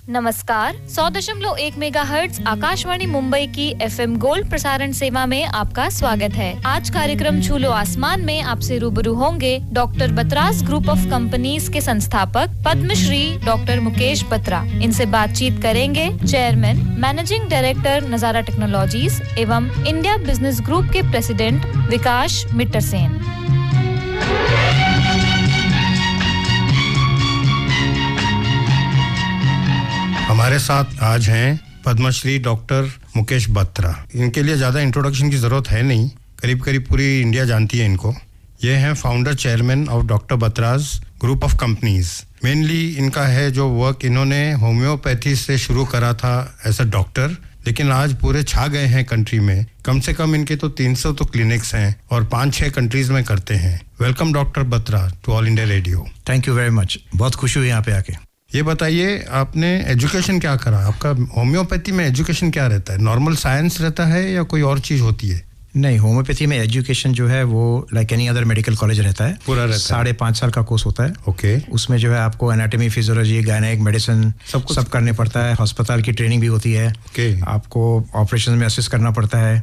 नमस्कार, 100.1 मेगाहर्ट्ज आकाशवाणी मुंबई की FM gold प्रसारण सेवा में आपका स्वागत है। आज कार्यक्रम छूलो आसमान में आपसे रूबरू होंगे doctor Batra's group of companies के संस्थापक पद्मश्री डॉक्टर मुकेश बत्रा। इनसे बातचीत करेंगे chairman, managing director Nazara technologies एवं इंडिया बिजनेस ग्रुप के प्रेसिडेंट विकास मिट्टरसेन। हमारे साथ आज हैं पद्मश्री डॉक्टर मुकेश बत्रा। इनके लिए ज़्यादा इंट्रोडक्शन की ज़रूरत है नहीं, करीब करीब पूरी इंडिया जानती है इनको। ये हैं founder chairman of doctor Batra's group of companies. Mainly इनका है जो वर्क, इन्होंने होम्योपैथी से शुरू करा था एज अ डॉक्टर, लेकिन आज पूरे छा गए हैं कंट्री में। कम से कम इनके तो 300 तो क्लिनिक्स हैं और 5-6 कंट्रीज में करते हैं। Welcome doctor Batra to All India Radio. Thank you very much, बहुत खुशी हुई यहाँ पे आके। ये बताइए, आपने एजुकेशन क्या करा? आपका होम्योपैथी में एजुकेशन क्या रहता है? नॉर्मल साइंस रहता है या कोई और चीज होती है? नहीं, होम्योपैथी में एजुकेशन जो है वो like any other medical college रहता है। पूरा रहता है। 5.5 साल का कोर्स होता है। ओके। उसमें जो है आपको एनाटॉमी, फिजियोलॉजी, गायनेक, मेडिसिन सब करने पड़ता है। अस्पताल की ट्रेनिंग भी होती है। ओके। आपको ऑपरेशन में असिस्ट करना पड़ता है।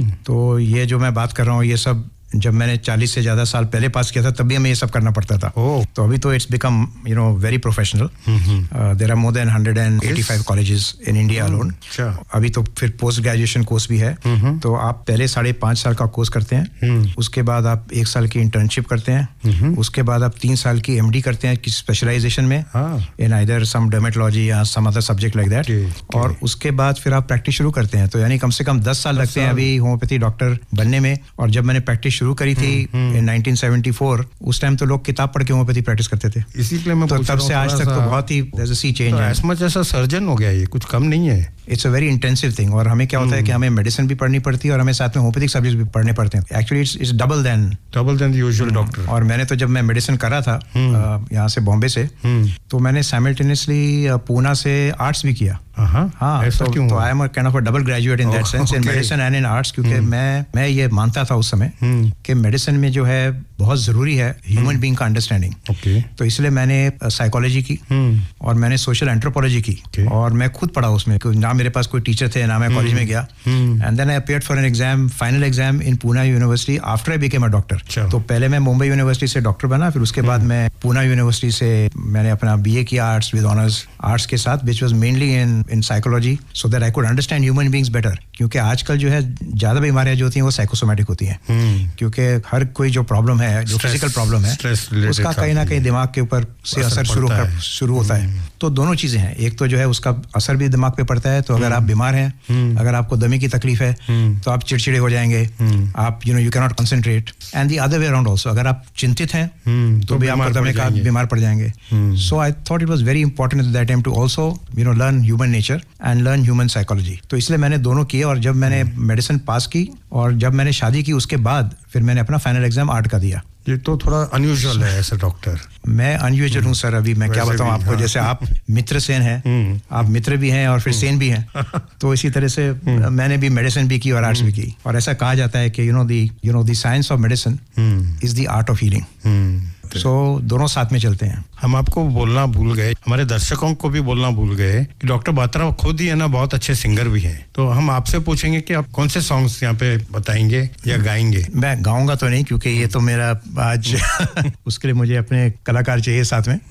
तो ये जो मैं बात कर रहा हूँ, ये सब जब मैंने 40 से ज्यादा साल पहले पास किया था तब भी हमें ये सब करना पड़ता था। तो अभी तो it's become very professional. There are more than 185 colleges in India alone. अभी तो फिर पोस्ट ग्रेजुएशन कोर्स भी है। तो आप पहले 5.5 साल का कोर्स करते हैं, उसके बाद आप 1 साल की इंटर्नशिप करते हैं, उसके बाद आप 3 साल की MD करते हैं किसी स्पेशलाइजेशन में इन आइदर सम डर्मेटोलॉजी या some other subject like that. और उसके बाद फिर आप प्रैक्टिस शुरू करते हैं। तो यानी कम से कम 10 साल लगते हैं अभी होम्योपैथी डॉक्टर बनने में। और जब मैंने प्रैक्टिस शुरू करी थी in 1974, उस टाइम तो लोग किताब पढ़ के होम्योपैथी प्रैक्टिस करते थे। इसीलिए मैं तो तब से आज तक तो बहुत ही there's a sea change है। एज मच ऐसा सर्जन हो गया, ये कुछ कम नहीं है। It's a very intensive thing. और हमें क्या होता है कि हमें मेडिसिन भी पढ़नी पड़ती है और हमें साथ में होम्योपैथिक सब्जेक्ट्स भी पढ़ने पड़ते हैं। Actually it's double than usual doctor. और मैंने तो जब मैं मेडिसिन करा था यहाँ से बॉम्बे से, तो मैंने साइमल्टेनियसली पूना से आर्ट्स भी किया। हाँ, तो I am kind of a double graduate in that sense, in medicine and in arts. क्योंकि मैं ये मानता था उस समय कि मेडिसिन में जो है बहुत जरूरी है ह्यूमन बीइंग का अंडरस्टैंडिंग। तो इसलिए मैंने साइकोलॉजी की और मैंने सोशल एंथ्रोपोलॉजी की और मैं खुद पढ़ा उसमें। ना मेरे पास कोई टीचर थे, ना मैं कॉलेज में गया। And then I appeared for an exam, final exam in Poona university after I became a doctor. तो पहले मैं मुंबई यूनिवर्सिटी से डॉक्टर बना, फिर उसके बाद मैं पूना यूनिवर्सिटी से मैंने अपना BA किया आर्ट्स विद ऑनर्स आर्ट्स के साथ, which was mainly in psychology, so that I could understand human beings better. क्योंकि आजकल जो है ज्यादा बीमारियां जो होती हैं वो साइकोसोमैटिक होती हैं। क्योंकि हर कोई जो प्रॉब्लम है, जो फिजिकल प्रॉब्लम है, उसका कहीं ना कहीं दिमाग के ऊपर से असर शुरू होता है। तो दोनों चीजें हैं, एक तो जो है उसका असर भी दिमाग पे पड़ता है। तो अगर आप बीमार हैं, अगर आपको दमे की तकलीफ है, तो आप चिड़चिड़े हो जाएंगे, आप you can not concentrate. And the other way around also, अगर आप चिंतित हैं तो भी आप दमे का बीमार पड़ जाएंगे। So I thought it was very important at that time to also learn human nature and learn human psychology. तो इसलिए मैंने दोनों किए। और जब मैंने मेडिसिन पास की और जब मैंने शादी की, उसके बाद फिर मैंने अपना फाइनल एग्जाम आर्ट का दिया। ये तो थोड़ा अनयूजुअल है ऐसे डॉक्टर। मैं अनयूजुअल हूँ सर। अभी मैं क्या बताऊँ आपको, जैसे आप मित्र सेन हैं, आप मित्र भी हैं और फिर सेन भी हैं। तो इसी तरह से मैंने भी मेडिसिन भी की और आर्ट्स भी की। और ऐसा कहा जाता है कि the science of medicine is the art of healing. So दोनों साथ में चलते हैं। हम आपको बोलना भूल गए, हमारे दर्शकों को भी बोलना भूल गए कि डॉक्टर बत्रा खुद ही है ना बहुत अच्छे सिंगर भी हैं। तो हम आपसे पूछेंगे कि आप कौन से सॉन्ग्स यहाँ पे बताएंगे या गाएंगे? मैं गाऊंगा तो नहीं, क्योंकि ये तो मेरा आज उसके लिए मुझे अपने कलाकार चाहिए साथ में।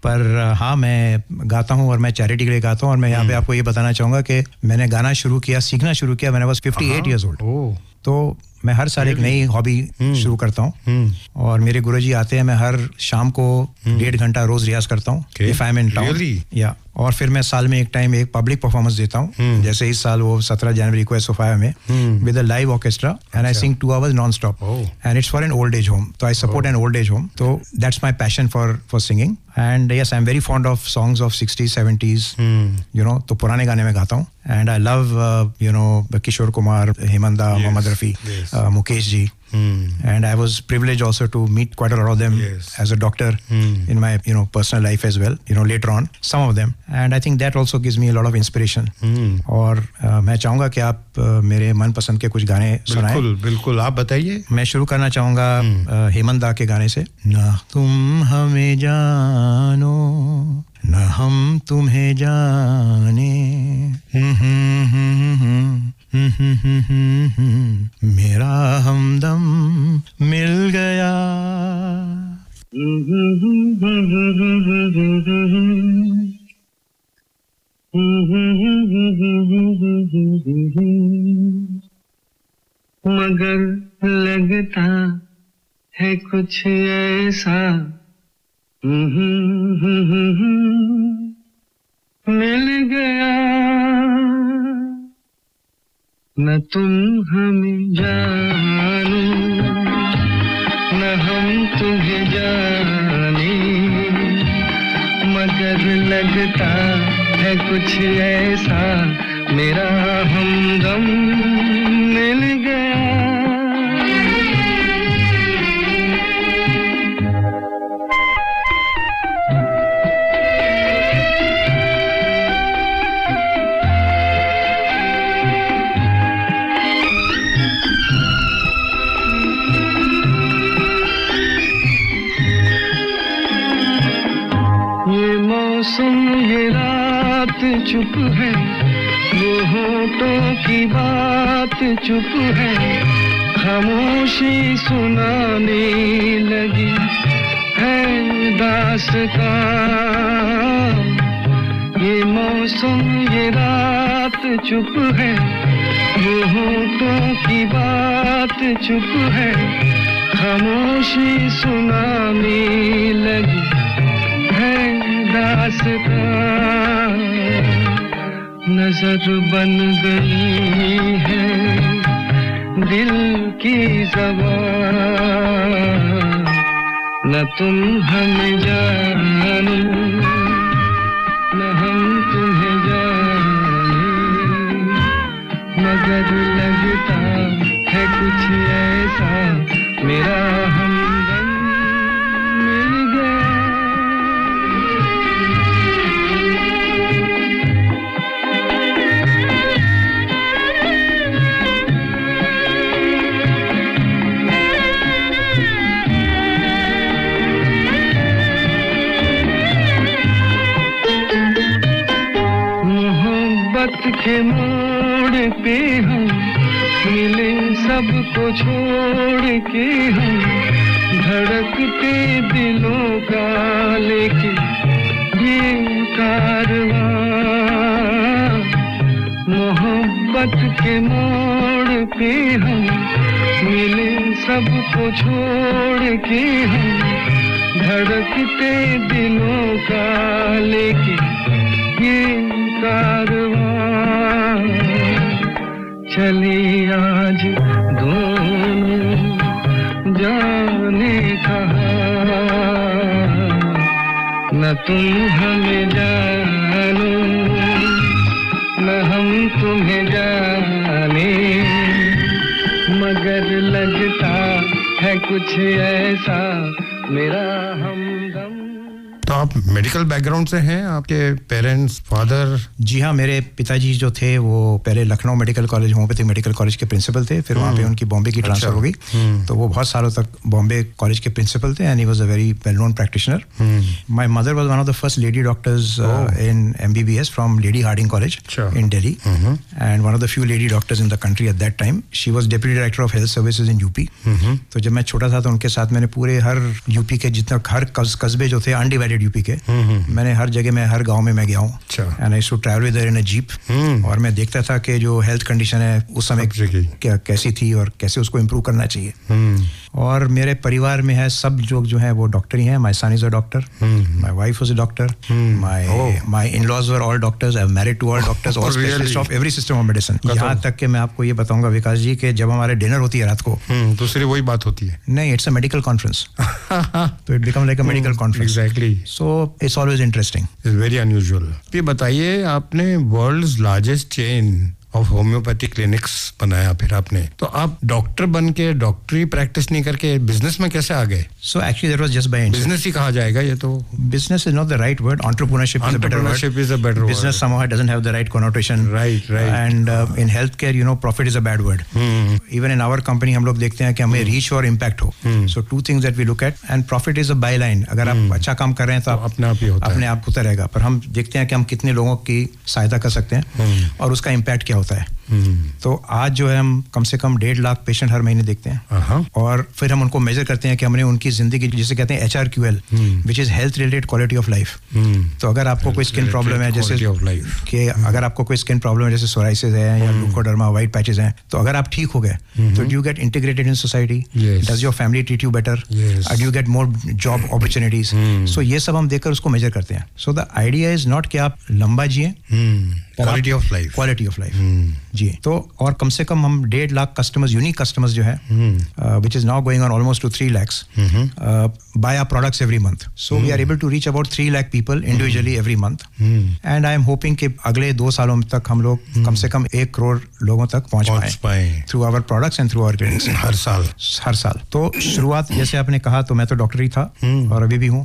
पर हाँ, मैं गाता हूँ और मैं चैरिटी के लिए गाता हूँ। और मैं यहाँ पे आपको ये बताना चाहूंगा कि मैंने गाना शुरू किया, सीखना शुरू किया मैंने 58 ईयर्स ओल्ड। तो मैं हर साल एक नई हॉबी शुरू करता हूँ। और मेरे गुरुजी आते हैं, मैं हर शाम को 1.5 घंटा रोज रियाज करता हूँ if I am in town. या और फिर मैं साल में एक टाइम एक पब्लिक परफॉर्मेंस देता हूँ। जैसे इस साल वो 17 जनवरी को SO5 में with a live orchestra and I sing 2 hours non stop and it's for an old age home. तो I support an old age home. तो that's my passion for singing. And yes, I am very fond of songs of 60s 70s। तो पुराने गाने में गाता हूँ। And I love Kishore Kumar, Hemant da, Mohammed Rafi. Mukesh ji. And I was privileged also to meet quite a lot of them as a doctor in my personal life as well, later on, some of them. And I think that also gives me a lot of inspiration. और मैं चाहूँगा कि आप मेरे मनपसंद के कुछ गाने सुनाएं. बिल्कुल आप बताइए. मैं शुरू करना चाहूँगा हेमंत दा के गाने से. ना तुम हमें जानो न हम तुम्हें जाने, मेरा हमदम मिल गया. मगर लगता है कुछ ऐसा मिल गया. न तुम हमें जानो न हम तुम्हें जाने, मगर लगता है कुछ ऐसा मेरा हमदम मिल गया. ये रात चुप है, वो होठों की बात चुप है, खामोशी सुनाने लगी है दास्तां. ये मौसम ये रात चुप है, वो होठों की बात चुप है, खामोशी सुनाने लगी है दास्तां. नजर बन गई है दिल की ज़बान, न तुम हमें जानो न हम तुम्हें जाने, मगर लगता है कुछ ऐसा मेरा हमदम मिल गया. के मोड़ पे हम मिले सबको छोड़ के, हम धड़कते दिलों का लेके ये कारवां. मोहब्बत के मोड़ पे हम मिले सबको छोड़ के, हम धड़कते दिलों का लेके ये कारवां. चले आज दोनों जाने कहाँ, न तुम हमें जानो न हम तुम्हें जाने, मगर लगता है कुछ ऐसा मेरा हमदम. तो आप मेडिकल बैकग्राउंड से हैं, आपके पेरेंट्स फादर? जी हाँ, मेरे पिताजी जो थे वो पहले Lucknow medical college, homeopathic medical college के प्रिंसिपल थे, फिर वहाँ पे उनकी बॉम्बे की ट्रांसफर हो गई, तो वो बहुत सालों तक बॉम्बे कॉलेज के प्रिंसिपल थे, and he was a very well known practitioner. My mother was one of the first lady doctors in MBBS from lady Harding college in Delhi, and one of the few lady doctors in the country at that time. She was deputy director of health services in UP. तो जब मैं छोटा था तो उनके साथ मैंने पूरे हर यूपी के जितना हर कस्बे जो थे अनडिवाइडेड यूपी के, मैंने हर जगह में हर गांव में मैं गया हूँ, and I used to travel with there in a jeep, और मैं देखता था कि जो हेल्थ कंडीशन है उस समय क्या कैसी थी और कैसे उसको इम्प्रूव करना चाहिए. और मेरे परिवार में है सब लोग जो है वो डॉक्टर ही हैं. My son is a doctor, my wife was a doctor, my in-laws were all doctors. I am married to all doctors, all specialist of every system of medicine. यहाँ तक कि मैं आपको ये बताऊंगा विकास जी कि जब हमारे डिनर होती है रात को, दूसरी वही बात होती है. नहीं, इट्स अ मेडिकल कॉन्फ्रेंस. तो it become like a medical conference. Exactly. So it's always interesting. It's very unusual. ये बताइए, आपने world's largest chain of homeopathic clinics बनाया फिर आपने, तो आप डॉक्टर बन के डॉक्टरी प्रैक्टिस नहीं करके बिजनेस में कैसे आ गए? So actually that was just by business ही कहा जाएगा ये तो? Business is not the right word, entrepreneurship is a better word. Business somehow doesn't have the right connotation. Right. And in healthcare, you know, profit is a bad word. Even in our company, हम लोग देखते हैं कि हमें reach और impact हो. So two things that we look at, and profit is a byline. अगर आप अच्छा काम कर रहे हैं तो अपने आप ही होता है, अपने आप होता रहेगा. पर हम देखते हैं कि हम कितने लोगों की सहायता कर सकते हैं और उसका impact क्या होता है. तो आज जो है हम कम से कम 1.5 लाख पेशेंट हर महीने देखते हैं और फिर हम उनको मेजर करते हैं कि हमने उनकी जिंदगी, जिसे कहते हैं HRQL, which is health related quality of life. तो अगर आपको कोई स्किन प्रॉब्लम है, जैसे कि अगर आपको कोई स्किन प्रॉब्लम है जैसे सोराइसिस है या लुकोडर्मा, वाइट पैचेस हैं, तो अगर आप ठीक हो गए तो do you get integrated in society? Does your family treat you better? Do you get more job opportunities? So ये सब हम देखकर उसको मेजर करते हैं. So the idea is not कि आप लंबा जिए, क्वालिटी ऑफ लाइफ जी. तो और कम से कम हम 1.5 लाख कस्टमर्स, यूनिक कस्टमर्स जो है, which is now going on almost to 3 lakhs, buy our products every month. So we are able to reach about 3 lakh people individually every month. And I am hoping कि अगले 2 सालों तक हम लोग कम से कम 1 करोड़ लोगों तक पहुंच पाए through our products and through our clinics. हर साल. तो शुरुआत जैसे आपने कहा, तो मैं तो डॉक्टर ही था और अभी भी हूँ,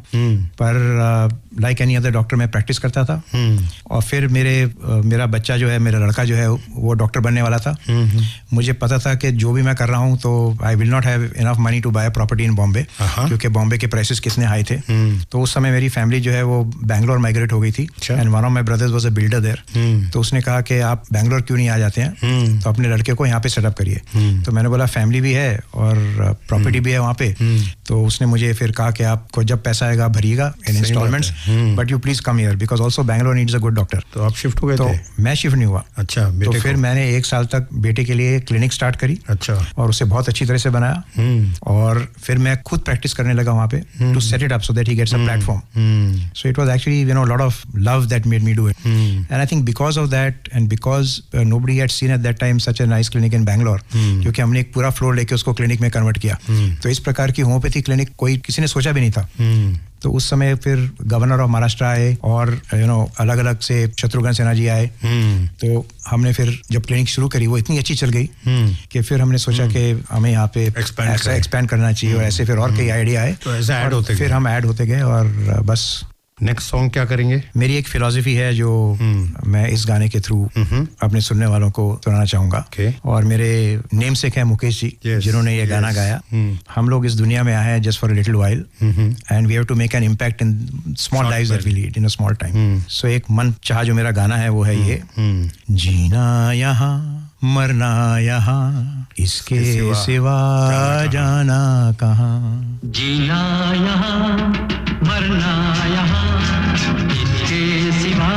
पर लाइक एनी अदर डॉक्टर मैं प्रैक्टिस करता था. और फिर मेरा बच्चा जो है, मेरा लड़का जो है, वो डॉक्टर बनने वाला था. मुझे पता था कि जो भी मैं कर रहा हूँ तो I will not have enough money to buy property in Bombay, क्योंकि बॉम्बे के प्राइसेस कितने हाई थे. तो उस समय मेरी फैमिली जो है वो बैंगलोर माइग्रेट हो गई थी, and one of my brothers was a builder there. तो उसने कहा कि आप बैंगलोर क्यों नहीं आ जाते हैं, तो अपने लड़के को यहाँ पे सेटअप करिए. तो मैंने बोला फैमिली भी है और प्रॉपर्टी भी है वहाँ पे. तो उसने मुझे फिर कहा कि आपको जब पैसा आएगा भरिएगा in instalments, but you please come here because also Bangalore needs a good doctor. तो आप शिफ्ट हो गए? तो मैं शिफ्ट नहीं हुआ. अच्छा. तो फिर मैंने 1 साल तक बेटे के लिए क्लिनिक स्टार्ट करी. अच्छा. और उसे बहुत अच्छी तरह से बनाया. और फिर मैं खुद प्रैक्टिस करने लगा वहाँ पे to set it up so that he gets a platform. So it was actually you know lot of love that made me do it. And I think because of that and because nobody had seen at that time such a nice clinic in Bangalore, क्योंकि हमने एक पूरा floor लेके उसको clinic में convert किया. तो इस प्रकार की होम्योपैथी क्लिनिक कोई किसी ने सोचा भी नहीं था. तो उस समय फिर गवर्नर ऑफ महाराष्ट्र आए और अलग अलग से शत्रुघ्न सिन्हा जी आए. तो हमने फिर जब क्लिनिक शुरू करी वो इतनी अच्छी चल गई कि फिर हमने सोचा कि हमें यहाँ पे एक्सपैंड करना चाहिए. और ऐसे फिर और कई आइडिया आए, तो ऐसे ऐड होते फिर हम ऐड होते गए. और बस नेक्स्ट सॉन्ग क्या करेंगे? मेरी एक फिलॉसफी है जो मैं इस गाने के थ्रू अपने सुनने वालों को सुनाना चाहूंगा. और मेरे नेम से है मुकेश जी, जिन्होंने ये गाना गाया. हम लोग इस दुनिया में आए हैं just for a little while, and we have to make an impact in small lives that we lead in a small time. So एक मन चाह जो मेरा गाना है वो है ये. जीना यहाँ मरना यहाँ, इसके सिवा जाना कहाँ. जीना यहाँ मरना यहाँ, इसके सिवा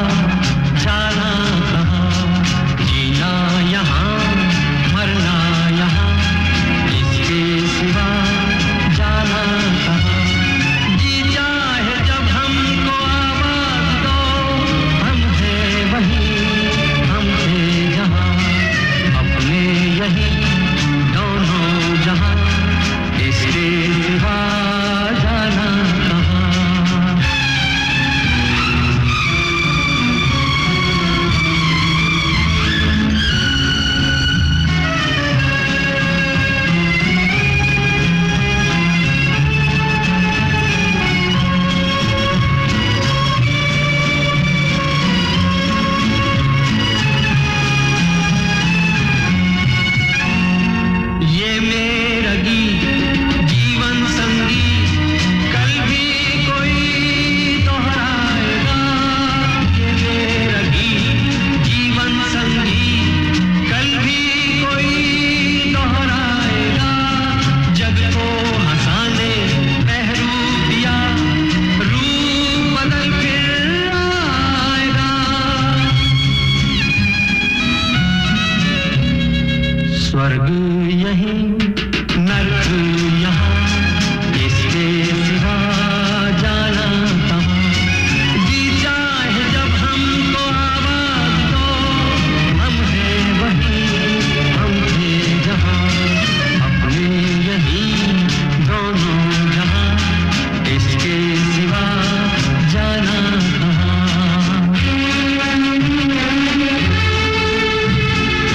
जाना कहाँ. जीना यहाँ मरना यहाँ, इसके सिवा जाना कहाँ. जी चाहे जब हमको आवाज दो, हम हैं वहीं, हम थे जहाँ, अपने यहीं दोनों जहाँ, इसके सिवा जाना कहाँ. स्वर्ग यहीं नरक यहाँ, इसके सिवा जाना कहाँ. जी चाहे जब हमको आवाज दो, हम हैं वहीं, हम थे जहाँ, अपने यहीं दोनों जहाँ, इसके सिवा जाना कहाँ.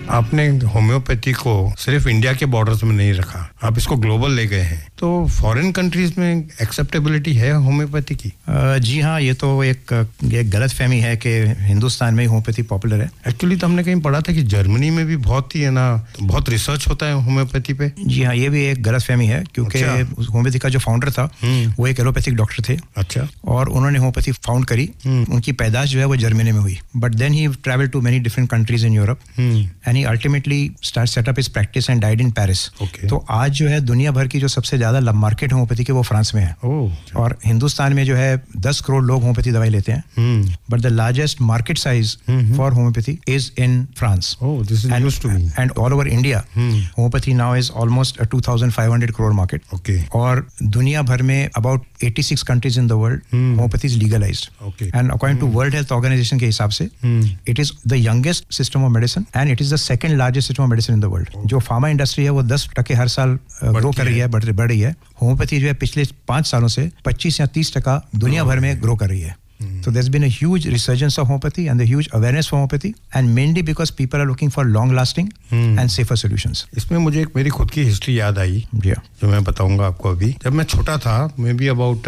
आपने होम्योपैथी को सिर्फ इंडिया के बॉर्डर्स में नहीं रखा, आप इसको ग्लोबल ले गए हैं, तो फॉरेन कंट्रीज में एक्सेप्टेबिलिटी है होम्योपैथी की? जी हाँ, ये तो एक गलत फहमी है कि हिंदुस्तान में ही होम्योपैथी पॉपुलर है। एक्चुअली तो हमने कहीं पढ़ा था कि जर्मनी में भी बहुत ही है ना, बहुत रिसर्च होता है होम्योपैथी पे। जी हाँ, ये भी एक गलत फहमी है, क्योंकि होम्योपैथी का जो फाउंडर था वो एक एलोपैथिक डॉक्टर थे। अच्छा। और उन्होंने होम्योपैथी फाउंड करी। उनकी पैदाश जो है वो जर्मनी में हुई, but then he travelled to many different countries in Europe and he ultimately set up his practice and died in Paris. तो आज जो है दुनिया भर की जो सबसे ज्यादा मार्केट होम्योपैथी की वो फ्रांस में है। और हिंदुस्तान में जो है 10 करोड़ लोग होम्योपैथी दवाई लेते हैं, but the largest market size for homeopathy is in France. And all over India homeopathy now is almost 2500 crore market. और दुनिया भर में about 86 countries in the world homeopathy is legalised. And according to World Health Organization के हिसाब से it is the youngest system of medicine and it is the second largest system of medicine in the world. जो pharma industry है वो 10% हर साल grow कर रही है, बढ़ रही है। होम्योपैथी जो है पिछले 5 सालों से 25 या 30% दुनिया भर में ग्रो कर रही है। So there's been a huge resurgence of homeopathy and the huge awareness for homeopathy, and mainly because people are looking for long-lasting and safer solutions. इसमें मुझे एक मेरी खुद की हिस्ट्री याद आई, जो मैं बताऊंगा आपको अभी। जब मैं छोटा था, maybe about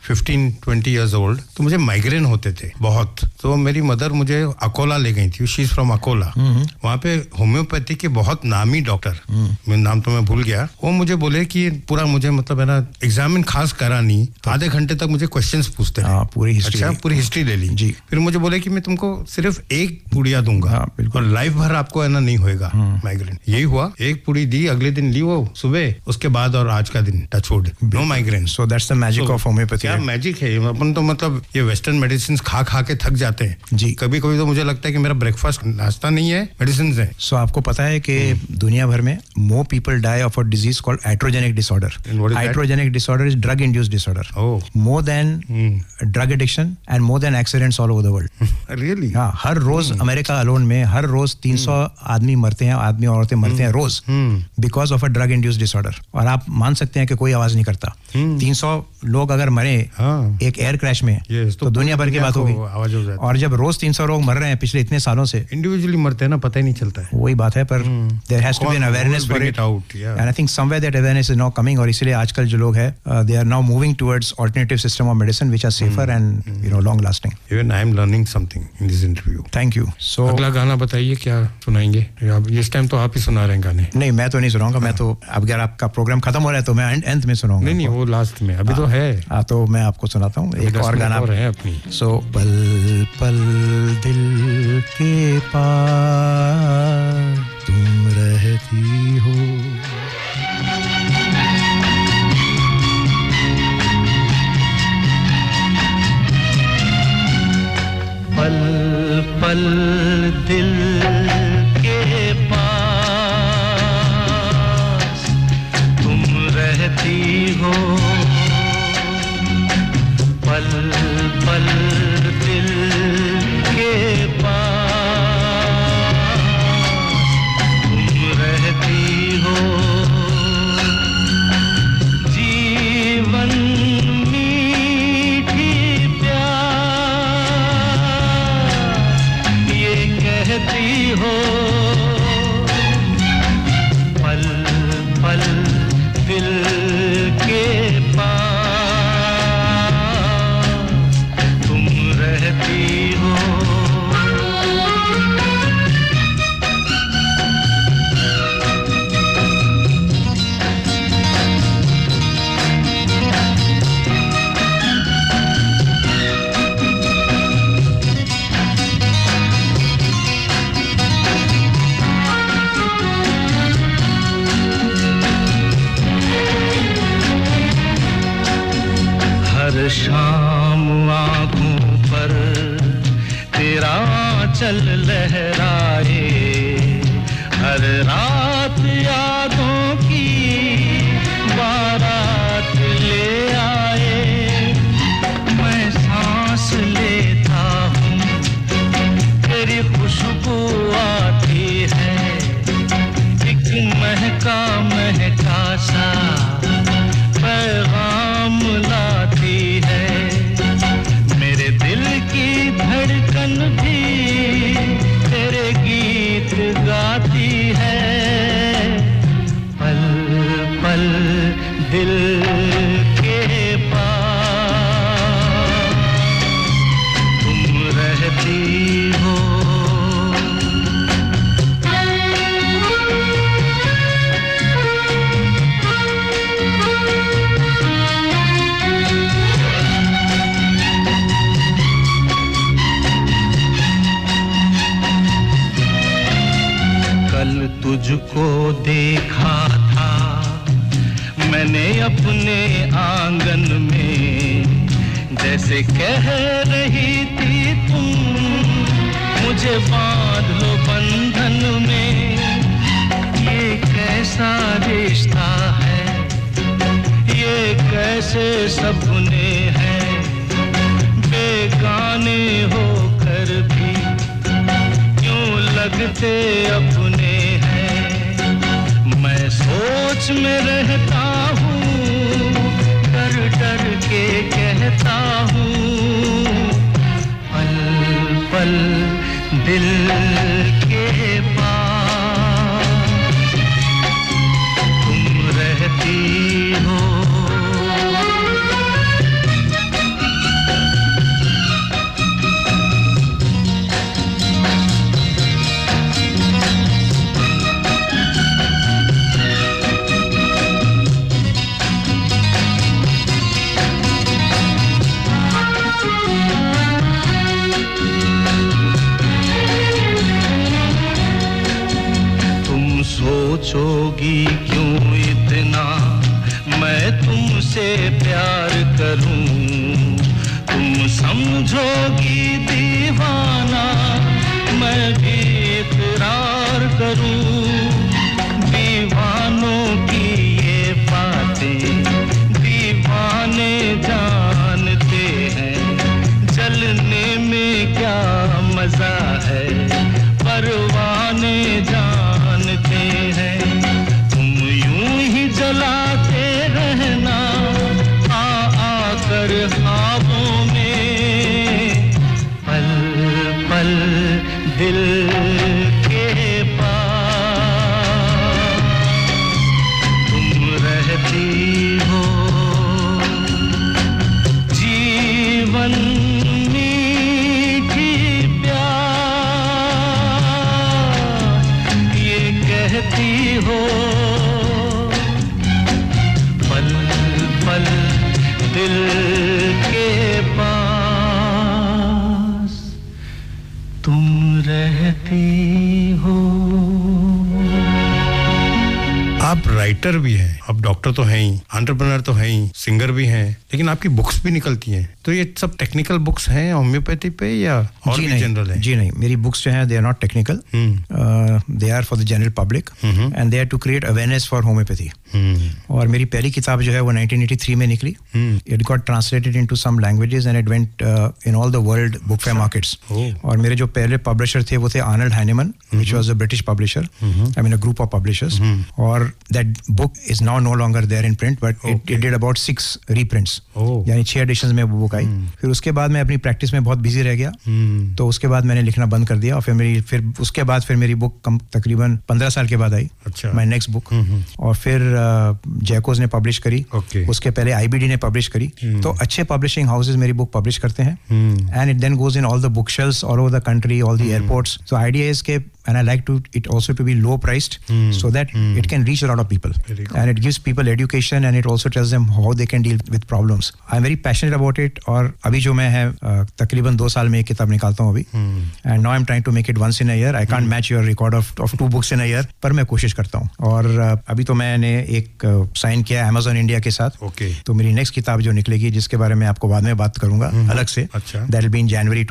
15-20 years old, तो मुझे माइग्रेन होते थे बहुत। तो मेरी मदर मुझे अकोला ले गई थी, शी इज फ्रॉम अकोला। वहाँ पे होम्योपैथी के बहुत नामी डॉक्टर, मेरा नाम तो मैं भूल गया, वो मुझे बोले कि पूरा मुझे मतलब है ना एग्जामिन खास करा नहीं, आधे घंटे तक मुझे क्वेश्चंस पूछते हैं, पूरी हिस्ट्री। पूरी हिस्ट्री ले ली जी। फिर मुझे बोले कि मैं तुमको सिर्फ एक पुड़िया दूंगा और लाइफ भर आपको है ना नहीं होएगा माइग्रेन। यही हुआ, एक पुड़ी दी, अगले दिन ली वो सुबह, उसके बाद और आज का दिन touchwood no migraine. So that's the magic of homeopathy. क्या मैजिक है, अपन तो मतलब ये वेस्टर्न मेडिसिन खा खा के थक जाते हैं जी। कभी कभी तो मुझे लगता है कि मेरा ब्रेकफास्ट नाश्ता नहीं है, मेडिसिन है। सो आपको पता है कि दुनिया भर में more people die of a disease called iatrogenic disorder. Iatrogenic disorder is drug induced disorder, more than drug addiction and more than accidents all over the world. Really? हाँ, हर रोज अमेरिका अलोन में हर रोज 300 आदमी मरते हैं, आदमी और औरतें मरते हैं रोज because of a drug induced disorder. और आप मान सकते हैं कि कोई आवाज नहीं करता। 300 लोग अगर मरे एक एयर क्रैश में तो दुनिया भर की बात होगी। और जब रोज 300 लोग मर रहे हैं पिछले इतने सालों से, इंडिविजुअली मरते हैं ना, पता ही नहीं चलता है। वही बात है, पर there has to be an awareness for it and I think somewhere that awareness is now coming. और इसलिए आजकल जो लोग हैं they are now moving towards alternative system of medicine which are safer and you know long lasting. Even I am learning something in this interview. Thank you. So अगला गाना बताइए, क्या सुनाएंगे? इस टाइम तो आप ही सुना रहे हैं गाने। नहीं, मैं तो नहीं सुनाऊंगा। मैं तो अगर आपका प्रोग्राम खत्म हो रहा है तो मैं अंत में सुनाऊंगा। नहीं, वो लास्ट में, अभी तो है। तो मैं आपको सुनाता हूँ एक और गाना है अपनी। सो पल पल दिल के पास तुम रहती हो, पल पल दिल के पास तुम रहती हो, पल पल दिल के पास तुम रहती हो। जीवन मीठी प्यास ये कहती हो, पल पल दिल के पास तुम रहती हो। हर शाम आँखों पर तेरा आंचल लहराए, हर रात यादों की बारात ले आए। मैं सांस लेता हूँ तेरी खुशबू आती है, एक महका महका सा पैगाम लाती है। मेरे दिल की धड़कन भी तेरे गीत गाती तुझको देखा था मैंने अपने आंगन में, जैसे कह रही थी तुम मुझे बांध लो बंधन में। ये कैसा रिश्ता है, ये कैसे सपने हैं, बेगाने होकर भी क्यों लगते अपने हैं। मैं सोच में रहता हूँ, डर डर के कहता हूँ, पल पल दिल के पास तुम रहती हो। सोचोगी क्यों इतना मैं तुमसे प्यार करूं, तुम समझोगी दीवाना मैं भी इकरार करूं। दीवानों की ये बातें दीवाने जानते हैं, जलने में क्या मजा है परवाने जानते हैं। तुम यूं ही जलाते रहना आकर ख्वाबों में, पल पल दिल के पास तुम रहती हो। जीवन मीठी कहती हो, पल पल दिल के पास तुम रहती हो। आप राइटर भी हैं, आप डॉक्टर तो हैं ही, एंटरप्रेन्योर तो हैं ही, सिंगर भी हैं, लेकिन आपकी बुक्स भी निकलती हैं। तो ये सब टेक्निकल बुक्स हैं होम्योपैथी पे या और भी जनरल है? जी नहीं, मेरी बुक्स जो हैं they are not technical, they are for the general public and they are to create awareness for homeopathy. और मेरी पहली किताब जो है वो 1983 में निकली। It got translated into some languages and it went in all the world book fair markets. और मेरे जो पहले पब्लिशर थे वो थे Arnold Heinemann, which was a British publisher, I mean a group of publishers. और that book is now no longer there in print, but it did about 6 reprints, यानी 6 editions में वो बुक आई। फिर उसके बाद मैं अपनी प्रैक्टिस में बहुत बिजी रह गया, तो उसके बाद मैंने लिखना बंद कर दिया। और फिर उसके बाद मेरी बुक तकरीबन 15 साल के बाद आई, माय नेक्स्ट बुक। और फिर जैकोज ने पब्लिश करी, उसके पहले आईबीडी ने पब्लिश करी। तो अच्छे पब्लिशिंग हाउसेस मेरी बुक पब्लिश करते हैं, and it then goes in all the book shelves all over the country, all the airports. So idea is के and I like it also to be low priced, so that it can reach a lot of people, and it gives people education and it also tells them how they can deal with problems. I'm very passionate about it, और अभी जो मैं है तकरीबन 2 साल में एक किताब निकालता हूँ अभी, and now I'm trying to make it once in a year. I can't match your record of 2 books in a year, पर मैं कोशिश करता हूँ। और अभी तो मैंने एक साइन किया Amazon India के साथ, तो मेरी नेक्स्ट किताब जो निकलेगी, जिसके बारे में आपको बाद में बात करूंगा अलग से, that will be in January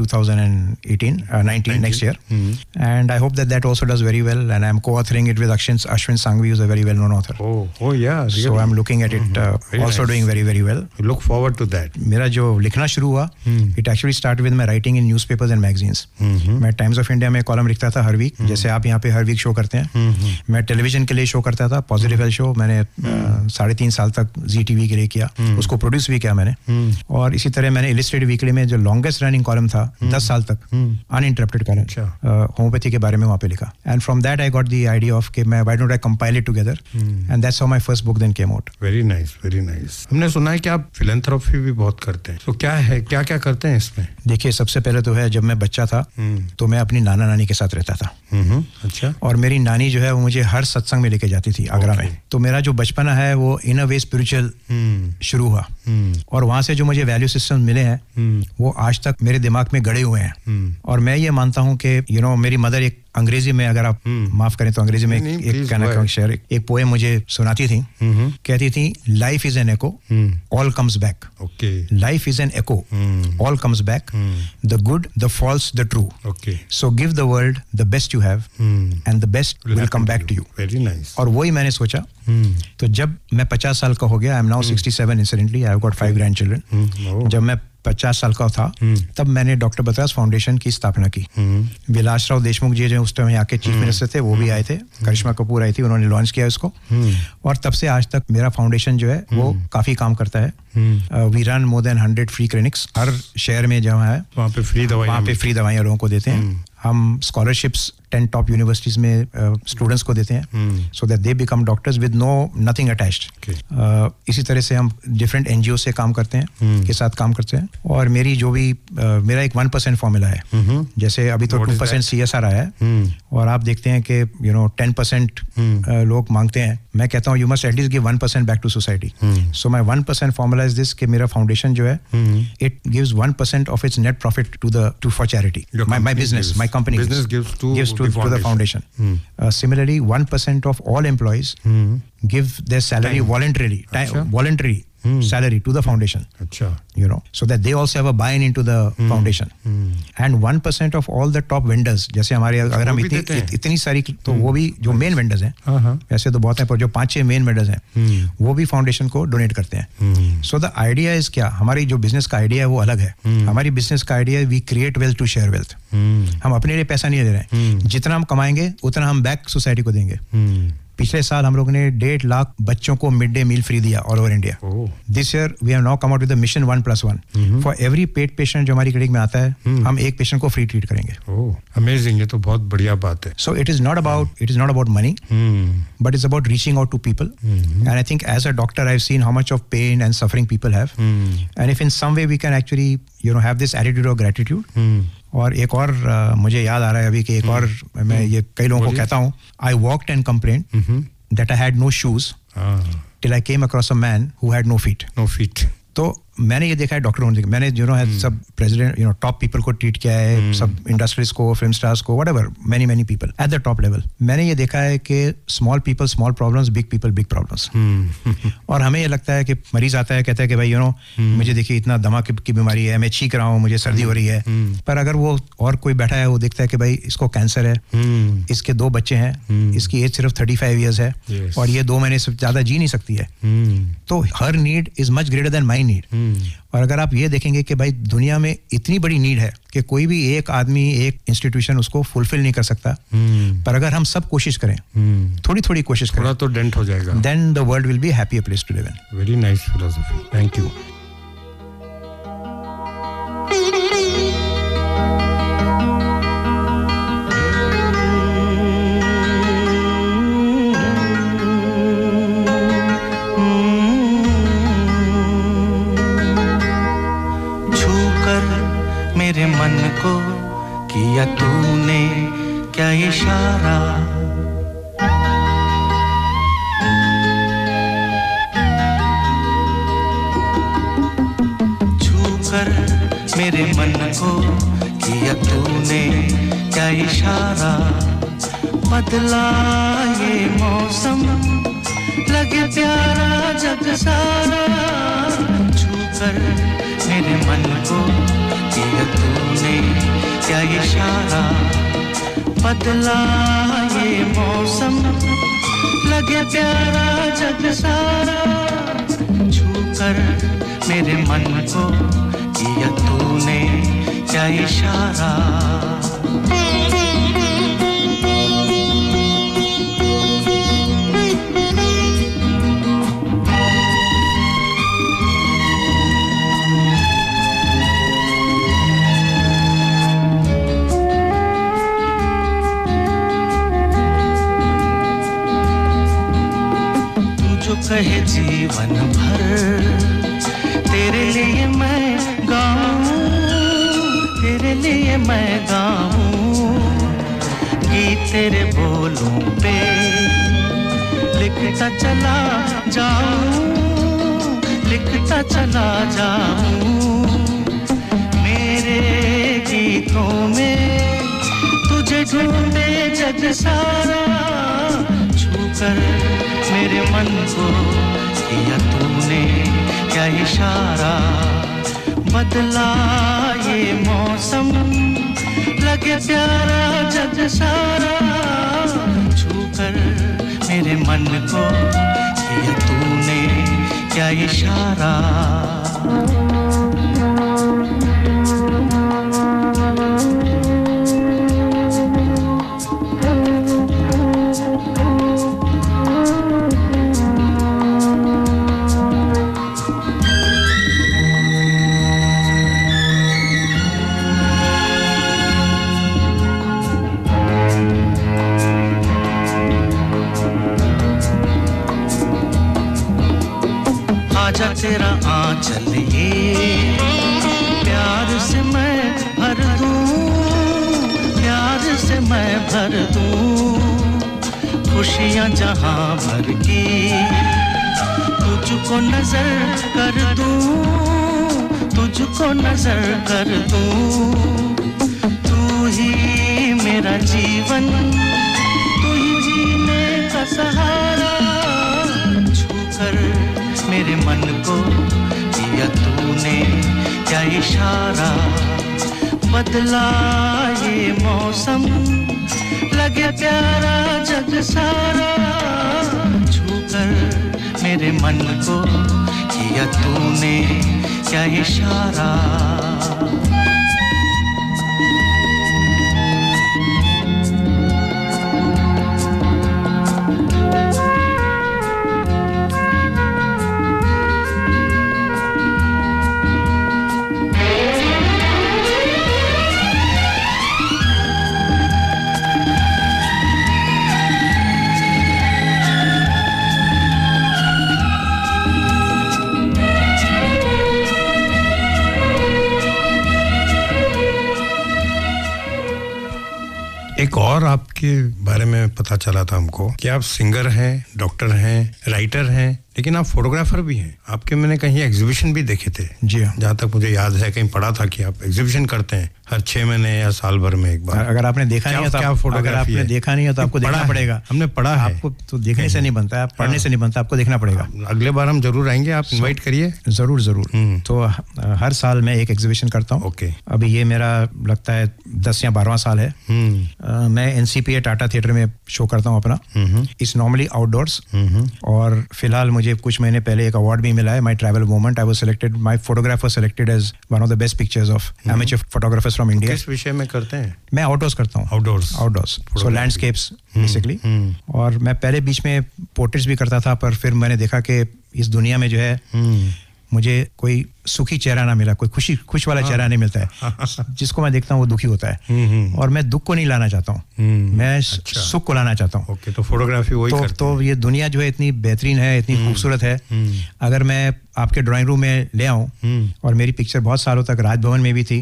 2019 next year, and I hope that also does very well, and I'm co-authoring it with Ashwin Sanghvi, who's a very well-known author. Oh yeah, really? So I'm looking at it also doing very very well. We look forward to that. मेरा जो लिखना शुरू हुआ, it actually started with my writing in newspapers and magazines. मैं Times of India में column लिखता था हर week, जैसे आप यहाँ पे हर वीक शो करते हैं। मैं टेलीविजन के लिए शो करता था, पॉजिटिव हेल्थ शो, मैंने 3.5 साल तक जी टीवी के लिए किया, उसको प्रोड्यूस भी किया मैंने। और इसी तरह मैंने इलस्ट्रेटेड वीकली में जो लॉन्गेस्ट रनिंग कॉलम था 10 साल तक, अनइंटरप्टेड कॉलम होम्योपैथी के बारे में वहाँ पे लिखा। And from that I got the idea of why don't I compile it together, and that's how my first book then came out. Very nice, very nice. हमने सुना है कि आप फिलैंथ्रोपी भी बहुत करते हैं, तो क्या है, क्या क्या करते हैं इसमें? देखिए, सबसे पहले तो है, जब मैं बच्चा था तो मैं अपनी नाना नानी के साथ रहता था। अच्छा। और मेरी नानी जो है वो मुझे हर सत्संग में लेके जाती थी आगरा में। तो मेरा जो बचपना है वो इन अ वे स्पिरिचुअल शुरू हुआ, और वहां से जो मुझे वैल्यू सिस्टम मिले हैं वो आज तक मेरे दिमाग में गड़े हुए हैं। और मैं ये मानता हूँ कि मेरी मदर एक अंग्रेजी में अगर आप माफ करें तो अंग्रेजी में एक कहना शेयर एक पोएम मुझे सुनाती थी, कहती थी life is an echo, all comes back. Life is an echo, all comes back, the good, the false, the true. So give the world the best you have and the best will come back to you. Very nice. और वही मैंने सोचा. तो जब मैं 50 साल का हो गया, I am now 67 incidentally, I have got 5 grandchildren. जब मैं 50 साल का था तब मैंने डॉक्टर बतराज फाउंडेशन की स्थापना की. विलासराव देशमुख जी जो उस टाइम यहाँ के चीफ मिनिस्टर थे वो भी आए थे, करिश्मा कपूर आई थी, उन्होंने लॉन्च किया इसको. और तब से आज तक मेरा फाउंडेशन जो है वो काफी काम करता है. We run more than 100 free clinics. हर शहर में जहाँ है वहाँ पे फ्री दवाइयाँ लोगों को देते हैं. हम स्कॉलरशिप्स 10 टॉप यूनिवर्सिटीज में स्टूडेंट्स को देते हैं so that they become doctors with no nothing attached. इसी तरह से हम डिफरेंट एनजीओ से काम करते हैं, के साथ काम करते हैं. और मेरी जो भी मेरा एक 1% फॉर्मूला है. जैसे अभी तो 2% CSR आया है और आप देखते हैं कि 10% लोग मांगते हैं. मैं कहता हूँ you must at least give 1% back to society. So my 1% formula is this कि मेरा फाउंडेशन जो है it gives 1% of its net profit to for charity. My business, my company gives to the foundation. Similarly, 1% of all employees give their salary voluntarily salary to the foundation. So that they also have a buy-in into the foundation. And 1% of all the top vendors, जैसे हमारे अगर हम इतनी सारी तो वो भी जो मेन वेंडर्स हैं, वैसे तो बहुत हैं पर जो 5-6 मेन वेंडर्स हैं वो भी फाउंडेशन को डोनेट करते हैं. सो द आइडिया इज क्या, हमारी जो बिजनेस का आइडिया है वो अलग है. हमारी बिजनेस का आइडिया है we create wealth to share wealth. हम अपने लिए पैसा नहीं दे रहे हैं, जितना हम कमाएंगे उतना हम बैक सोसाइटी को देंगे. पिछले साल हम लोग ने 1.5 लाख बच्चों को मिड डे मील फ्री दिया all over India. This year we have now come out with the mission 1+1. For every pet patient जो हमारी क्लिनिक में आता है हम एक पेशेंट को फ्री ट्रीट करेंगे. अमेजिंग, ये तो बहुत बढ़िया बात है. So it is not about money but it's about reaching out to people. And I think as a doctor I've seen how much of pain and suffering people have. And if in some way we can actually have this attitude of gratitude. और एक और मुझे याद आ रहा है अभी कि एक और मैं ये कई लोगों को कहता हूँ, I walked and complained that I had no shoes till I came across a man who had no feet. तो मैंने ये देखा है डॉक्टरों ने, मैंने सब प्रेसिडेंट टॉप पीपल को ट्रीट किया है, सब इंडस्ट्रीज को, फिल्म स्टार्स को, whatever, many people at the top level. मैंने ये देखा है कि small people small problems, big people big problems. और हमें ये लगता है कि मरीज आता है, कहता है कि भाई मुझे देखिए इतना दमा की बीमारी है, मैं छींक रहा हूँ, मुझे सर्दी हो रही है. पर अगर वो और कोई बैठा है वो देखता है कि भाई इसको कैंसर है, इसके 2 बच्चे हैं, इसकी एज सिर्फ 35 ईयर्स है और ये 2 महीने से ज्यादा जी नहीं सकती है. तो her need is much greater than my need. और अगर आप ये देखेंगे कि भाई दुनिया में इतनी बड़ी नीड है कि कोई भी एक आदमी, एक इंस्टीट्यूशन उसको फुलफिल नहीं कर सकता, पर अगर हम सब कोशिश करें, थोड़ी कोशिश करें, थोड़ा तो डेंट हो जाएगा, then the world will be happier place to live in. Very nice philosophy, thank you. मेरे मन को किया तूने क्या इशारा, छूकर मेरे मन को किया तूने क्या इशारा. बदला ये मौसम लगे प्यारा जग सारा, छूकर मेरे मन को किया तूने क्या इशारा. बदला ये मौसम लगे प्यारा जग सारा, छूकर मेरे मन को किया तूने क्या इशारा. कहे जीवन भर तेरे लिए मैं गाऊं, तेरे लिए मैं गाऊं, गीत तेरे बोलों पे लिखता चला जाऊं, लिखता चला जाऊं. मेरे गीतों में तुझे ढूंढे जग सारा छूकर मेरे मन को किया तूने क्या इशारा बदला ये मौसम लगे प्यारा जग सारा छूकर मेरे मन को किया तूने क्या इशारा आजा तेरा आंचल ये प्यार से मैं भर दूं प्यार से मैं भर दूं खुशियां जहां भर की तुझको नजर कर दूं तुझको नजर कर दूं तू ही मेरा जीवन तू ही जीने का सहारा छूकर मेरे मन को किया तूने क्या इशारा बदला ये मौसम लगे प्यारा जग सारा छूकर मेरे मन को किया तूने क्या इशारा एक और आपके बारे में पता चला था हमको कि आप सिंगर हैं, डॉक्टर हैं, राइटर हैं, लेकिन आप फोटोग्राफर भी हैं। आपके मैंने कहीं एग्जीबिशन भी देखे थे। जी हाँ, जहाँ तक मुझे याद है कहीं पढ़ा था कि आप एग्जीबिशन करते हैं हर 6 महीने या साल भर में एक बार। अगर आपने देखा नहीं है तो आपको देखना पड़ेगा। हमने पढ़ा है, आपको तो देखने से नहीं बनता है, पढ़ने से नहीं बनता, आपको देखना पड़ेगा। अगले बार हम जरूर आएंगे, आप इनवाइट करिए। जरूर जरूर। तो हर साल मैं एक एग्जीबिशन करता हूँ। ओके। अभी ये मेरा लगता है 10 या 12वां साल है। मैं NCPA टाटा थिएटर में शो करता हूँ अपना। It's normally outdoors. और फिलहाल मुझे कुछ महीने पहले एक अवार्ड भी मिला है, my travel moment. I was selected, my photograph was selected as one of the best pictures of amateur photographers from India. किस विषय में करते हैं? मैं आउटडोर्स करता हूँ। Outdoors so landscapes basically. और मैं पहले बीच में पोर्ट्रेट्स भी करता था, पर फिर मैंने देखा कि इस दुनिया में जो है मुझे कोई सुखी चेहरा ना मिला, कोई खुश वाला चेहरा नहीं मिलता है। जिसको मैं देखता हूँ वो दुखी होता है। और मैं दुख को नहीं लाना चाहता हूँ, मैं सुख को लाना चाहता हूँ। ओके, तो फोटोग्राफी वही करते हैं। तो ये दुनिया जो है इतनी बेहतरीन है, इतनी खूबसूरत है। अगर मैं आपके ड्राइंग रूम में ले आऊँ, और मेरी पिक्चर बहुत सालों तक राजभवन में भी थी,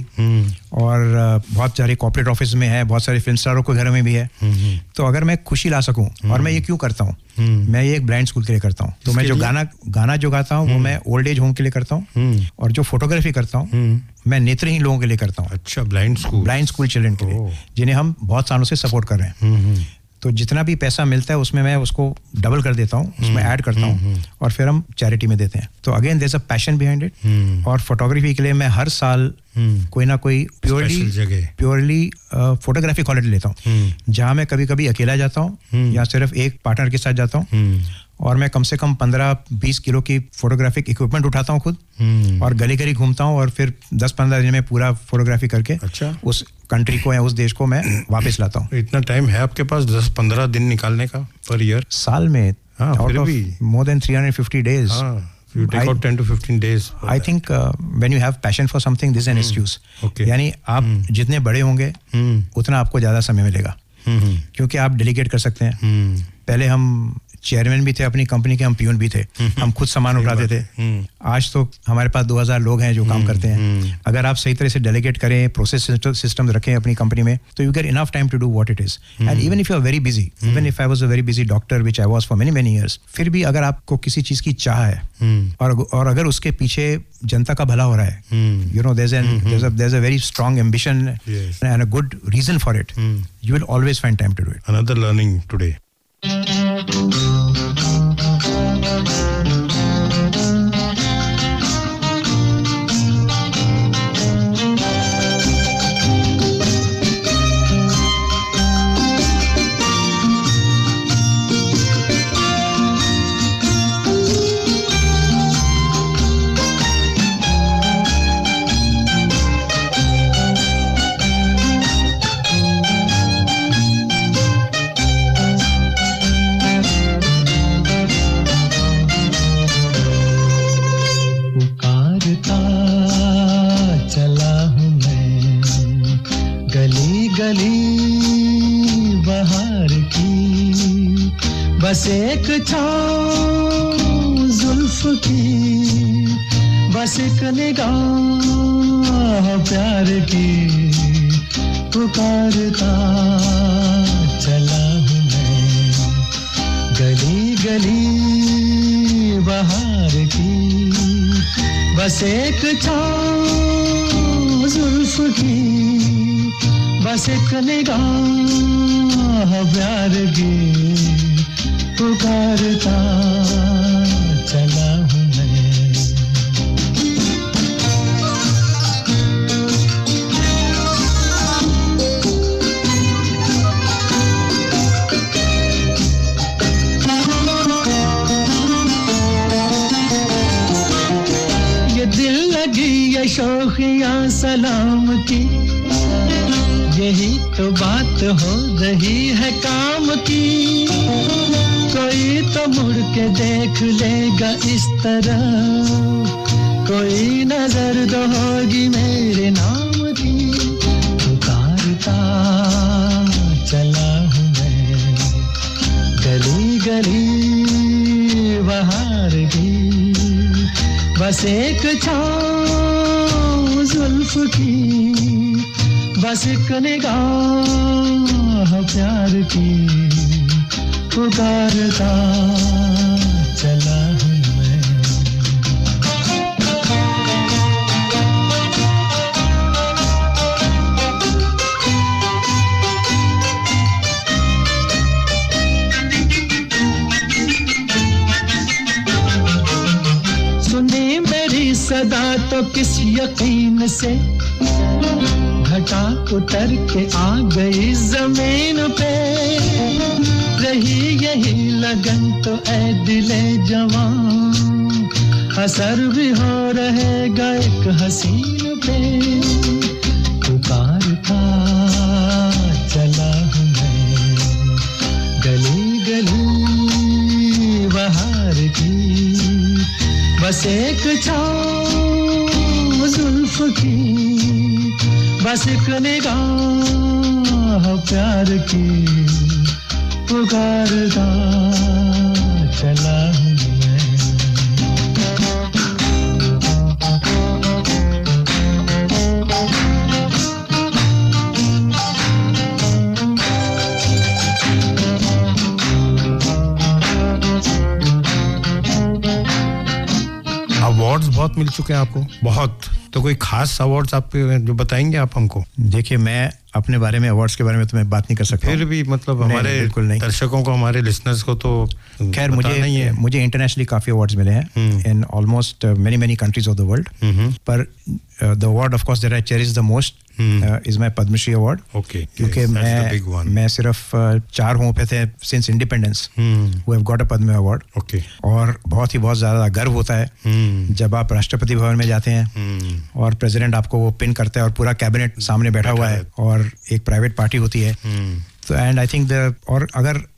और बहुत सारे कॉर्पोरेट ऑफिस में है, बहुत सारे फिल्म स्टारों के घर में भी है। तो अगर मैं खुशी ला सकूँ, और मैं ये क्यों करता हूँ, मैं ये एक ब्लाइंड स्कूल के लिए करता हूँ। तो मैं जो गाना जो गाता हूँ वो मैं ओल्ड एज होम के लिए करता हूँ, और जो फोटोग्राफी करता हूँ मैं नेत्रहीन लोगों के लिए करता हूँ। अच्छा, ब्लाइंड स्कूल चिल्ड्रन के लिए, जिन्हें हम बहुत सालों से सपोर्ट कर रहे हैं। तो जितना भी पैसा मिलता है उसमें मैं उसको डबल कर देता हूँ, उसमें ऐड करता हूँ, और फिर हम चैरिटी में देते हैं। तो again there is a passion behind it. और फोटोग्राफी के लिए मैं हर साल कोई ना कोई प्योरली फोटोग्राफी हॉलिडे लेता हूँ, जहाँ मैं कभी कभी अकेला जाता हूँ या सिर्फ एक पार्टनर के साथ जाता हूँ, और मैं कम से कम 15-20 किलो की फोटोग्राफिक इक्विपमेंट उठाता हूँ खुद, और गली गली घूमता हूँ, और फिर 10-15 दिन में पूरा फोटोग्राफी करके उस कंट्री को या उस देश को मैं वापस लाता हूँ। इतना टाइम है आपके पास 10-15 दिन निकालने का पर ईयर? साल में फिर भी more than 350 days. You take out 10 to 15 days. I think when you have passion for something, this is an excuse. Okay. यानी आप जितने बड़े होंगे उतना आपको ज़्यादा समय मिलेगा, क्योंकि आप डेलीगेट कर सकते हैं। पहले हम चेयरमैन भी थे अपनी कंपनी के, हम पियून भी थे, हम खुद सामान उठाते थे। आज तो हमारे पास 2000 लोग हैं जो काम करते हैं। अगर आप सही तरह से डेलीगेट करें, प्रोसेस सिस्टम रखें अपनी कंपनी में, तो you get enough time to do what it is. And even if you are very busy, even if I was a very busy doctor which I was for many many years, फिर भी अगर आपको किसी चीज की चाह है और अगर उसके पीछे जनता का भला हो रहा है, you know, there's a very strong ambition and a good reason for it, you will always find time to do it. Another learning today. बस एक छाँव जुल्फ की, बस एक निगाह प्यार की, पुकारता चला हूँ मैं गली गली बहार की। बस एक छाँव जुल्फ की, बस एक निगाह प्यार की, पुकारता चला हूँ मैं। ये दिल लगी ये शौकियाँ सलाम की, यही तो बात हो रही है काम की। कोई तो मुड़ के देख लेगा इस तरह, कोई नजर तो होगी मेरे नाम की। पुकारता चला हूँ मैं गली गली बहार की, बस एक छाँव जुल्फ की, बस एक निगाह प्यार की, पुकारता चला हूँ मैं। सुनी मेरी सदा तो किस यकीन से, घटा उतर के आ गई जमीन पे। रही यही लगन तो ऐ दिले जवान, असर भी हो रहेगा एक हसीन पे। पुकारता चला हूँ मैं गली गली बहार की, बस एक छाँव जुल्फ की, बस एक निगाह प्यार की, पुकारता चला हूँ मैं। अवार्ड्स बहुत मिल चुके हैं आपको, बहुत। तो कोई खास अवार्ड्स आप जो बताएंगे आप हमको? देखिए, मैं अपने बारे में अवार्ड्स के बारे में तो मैं बात नहीं कर सकता। फिर भी मतलब हमारे दर्शकों को, हमारे लिसनर्स को तो खैर मुझे इंटरनेशनली काफी अवार्ड्स मिले हैं in almost many countries of the world. पर the award of course that I cherish the most is my Padmashri award. Okay, क्योंकि मैं सिर्फ 4 हों पे थे since independence who have got a Padma award. Okay, और बहुत ज्यादा गर्व होता है जब आप राष्ट्रपति भवन में जाते हैं और प्रेसिडेंट आपको वो पिन करता है और पूरा कैबिनेट सामने बैठा हुआ है और एक प्राइवेट पार्टी होती है। तो एंड आई थिंक और अगर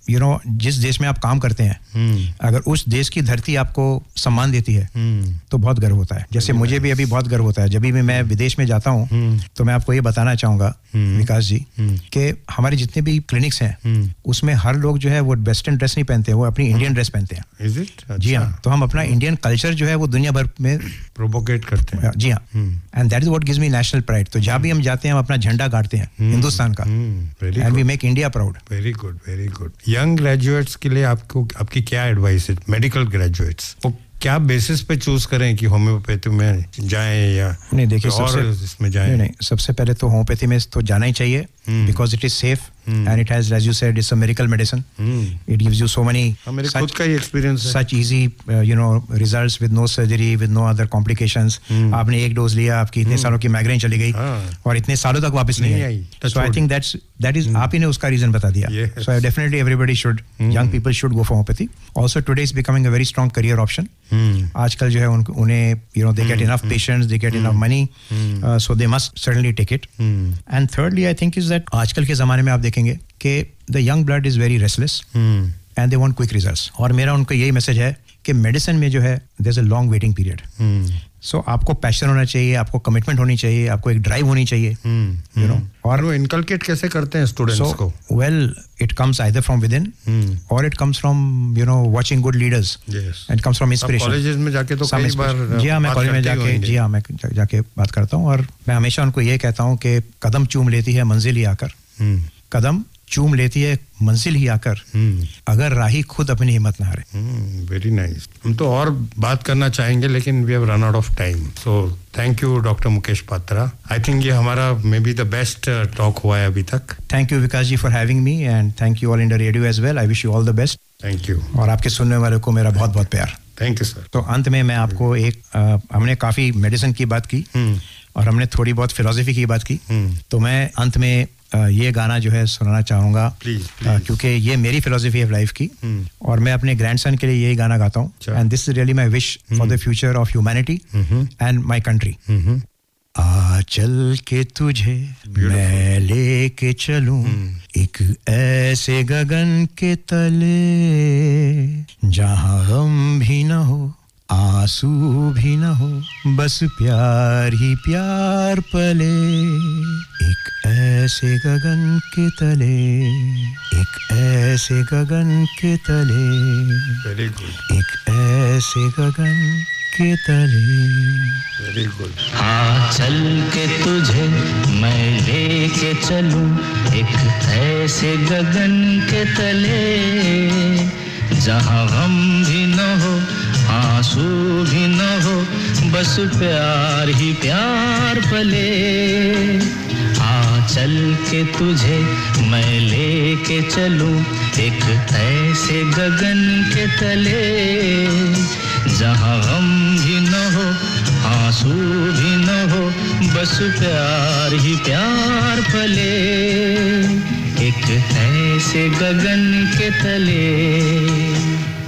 यू नो जिस देश में आप काम करते हैं, अगर उस देश की धरती आपको सम्मान देती है तो बहुत गर्व होता है. जैसे मुझे भी अभी बहुत गर्व होता है जब भी मैं विदेश में जाता हूँ. तो मैं आपको ये बताना चाहूँगा विकास जी कि हमारे जितने भी क्लिनिक्स हैं उसमें हर लोग जो है वो वेस्टर्न ड्रेस नहीं पहनते, वो अपनी इंडियन ड्रेस पहनते हैं. Is it? जी हाँ. तो हम अपना इंडियन कल्चर जो है वो दुनिया भर में प्रोपोगेट करते हैं. जी हाँ. And that is what gives me national pride. तो जहाँ भी हम जाते हैं हम अपना झंडा गाड़ते हैं हिंदुस्तान का. And we make India proud. Very good, very good. Young graduates के लिए आपकी क्या एडवाइस है? मेडिकल ग्रेजुएट्स वो क्या बेसिस पे चूज करें कि होम्योपैथी में जाएं या नहीं? देखिए और इसमें जाएं. नहीं, सबसे पहले तो होम्योपैथी में तो जाना ही चाहिए because it is safe and it has, as you said, it's a miracle medicine. It gives you so many खुद का ही एक्सपीरियंस है. such easy results with no surgery, with no other complications. आपने एक डोज लिया, आपकी इतने सालों की माइग्रेन चली गई और इतने सालों तक वापस नहीं आई. So I think that is आप ही ने उसका रीजन बता दिया. So definitely everybody should, young people should go for homeopathy. Also today is becoming a very strong career option. आजकल जो है उन्हें they get enough patients, they get enough money, so they must certainly take it. And thirdly I think is that आजकल के ज़माने में आप देखेंगे कि the young blood is very restless and they want quick results. और मेरा उनको यही मैसेज है कि मेडिसिन में जो है there's a long waiting period. So आपको पैशन होना चाहिए, आपको कमिटमेंट होनी चाहिए, आपको एक ड्राइव होनी चाहिए, you know. और वो इनकलकेट कैसे करते हैं स्टूडेंट्स को? Well, it comes either from within or it comes from watching good leaders. Yes. And it comes from inspiration. Colleges में जाके तो कई बार जी हाँ, मैं कॉलेज में जाके बात करता हूँ और मैं हमेशा उनको ये कहता हूँ कि कदम चूम लेती है मंजिल ही आकर. कदम चूम लेती है मंजिल ही आकर, अगर राही खुद अपनी हिम्मत ना हारे. Very nice. हम तो और बात करना चाहेंगे लेकिन we have run out of time. So thank you doctor Mukesh Patra. I think ये हमारा may be the best talk हुआ है अभी तक. Thank you Vikas ji for having me and thank you All India Radio as well. I wish you all the best. Thank you. और आपके सुनने वालों को मेरा बहुत बहुत प्यार. Thank you sir. तो अंत में मैं आपको एक हमने काफी मेडिसिन की बात की और हमने थोड़ी बहुत फिलोसफी की बात की. तो मैं अंत में ये गाना जो है सुनाना चाहूंगा क्योंकि ये मेरी फिलोसफी है लाइफ की और मैं अपने ग्रैंडसन के लिए यही गाना गाता हूँ. And this is really my wish for the future of humanity and my country. आ चल के तुझे मैं लेके चलूं एक ऐसे गगन के तले जहां गम भी न हो आंसू भी न हो बस प्यार ही प्यार पले. एक ऐसे गगन के तले, एक ऐसे गगन के तले, वेरी गुड. एक ऐसे गगन के तले. Very good. हाँ चल के तुझे मैं लेके चलूं एक ऐसे गगन के तले जहाँ गम भी न हो आंसू भी न हो बस प्यार ही प्यार पले. हाँ चल के तुझे मैं लेके चलूं एक ऐसे गगन के तले जहाँ गम भी न हो आंसू भी न हो बस प्यार ही प्यार पले. एक ऐसे गगन के तले.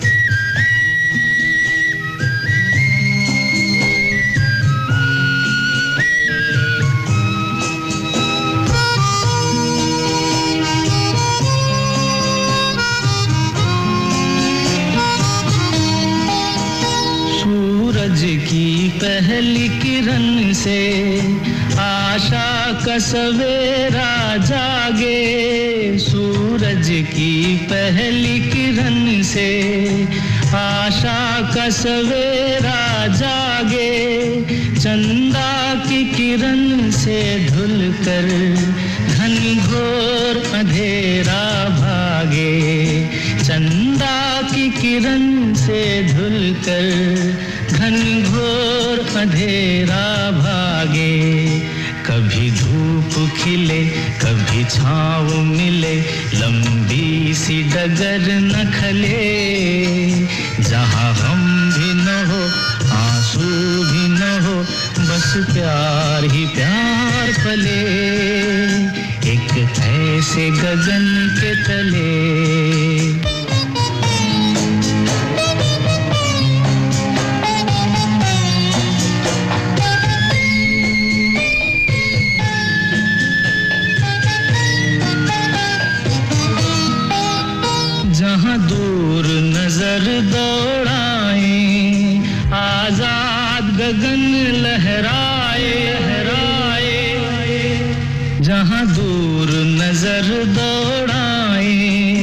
पहली किरण से आशा का सवेरा जागे. सूरज की पहली किरण से आशा का सवेरा जागे. चंदा की किरण से ढुलकर घनघोर अंधेरा भागे. चंदा की किरण से ढुलकर घनघोर अंधेरा भागे. कभी धूप खिले कभी छाँव मिले लंबी सी डगर न खले जहाँ गम भी न हो आंसू भी न हो बस प्यार ही प्यार पले. एक ऐसे गगन के तले. दूर नजर दौड़ाए, आजाद गगन लहराए, जहां दूर नजर दौड़ाए,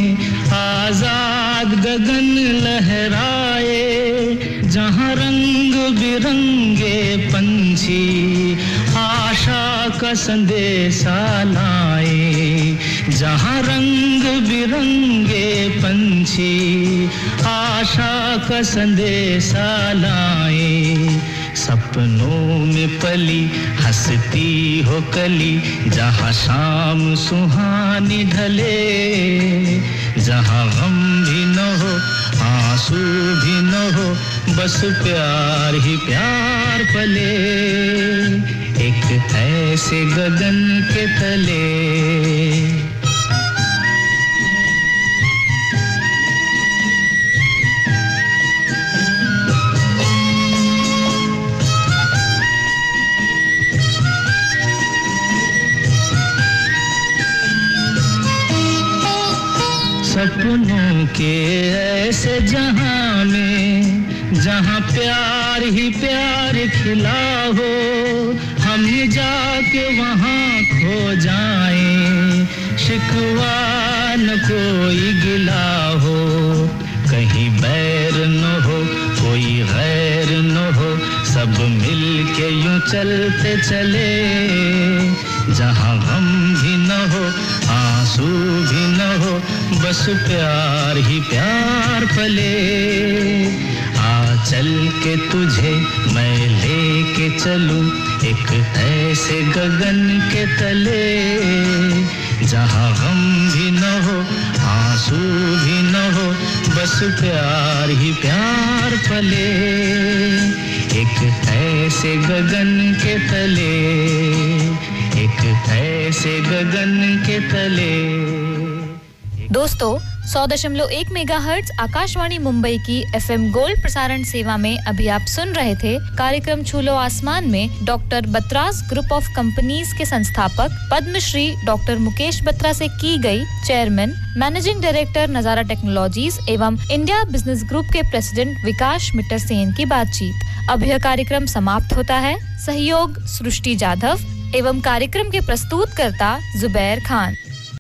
आजाद गगन लहराए, जहां रंग बिरंगे पंछी आशा का संदेशा लाए, जहां रंग बिरंगे पंछी आशा का संदेशा लाए, सपनों में पली हंसती हो कली, जहां शाम सुहानी ढले, जहां गम भी न हो आंसू भी न हो, बस प्यार ही प्यार पले, एक ऐसे गगन के तले। सपनों के ऐसे जहां में, जहां प्यार ही प्यार खिला हो, हम जाके वहां खो जाएं, शिकवा न कोई गिला हो, कहीं बैर न हो कोई गैर न हो, सब मिल के यूं चलते चले, जहां गम भी न हो आंसू भी न हो, बस प्यार ही प्यार पले, आ चल के तुझे मैं लेके चलूं एक ऐसे गगन के तले, जहां गम भी न हो आंसू भी न हो, बस प्यार ही प्यार पले, एक ऐसे गगन के तले, एक ऐसे गगन के तले। दोस्तों 100.1 मेगाहर्ट्ज आकाशवाणी मुंबई की एफएम गोल्ड प्रसारण सेवा में अभी आप सुन रहे थे कार्यक्रम छूलो आसमान में doctor Batra's group of companies के संस्थापक पद्मश्री डॉक्टर मुकेश बत्रा से की गई chairman managing director Nazara technologies एवं इंडिया बिजनेस ग्रुप के प्रेसिडेंट विकास मित्तर सेन की बातचीत। अब यह कार्यक्रम समाप्त होता है। सहयोग सृष्टि जाधव एवं कार्यक्रम के प्रस्तुतकर्ता जुबैर खान।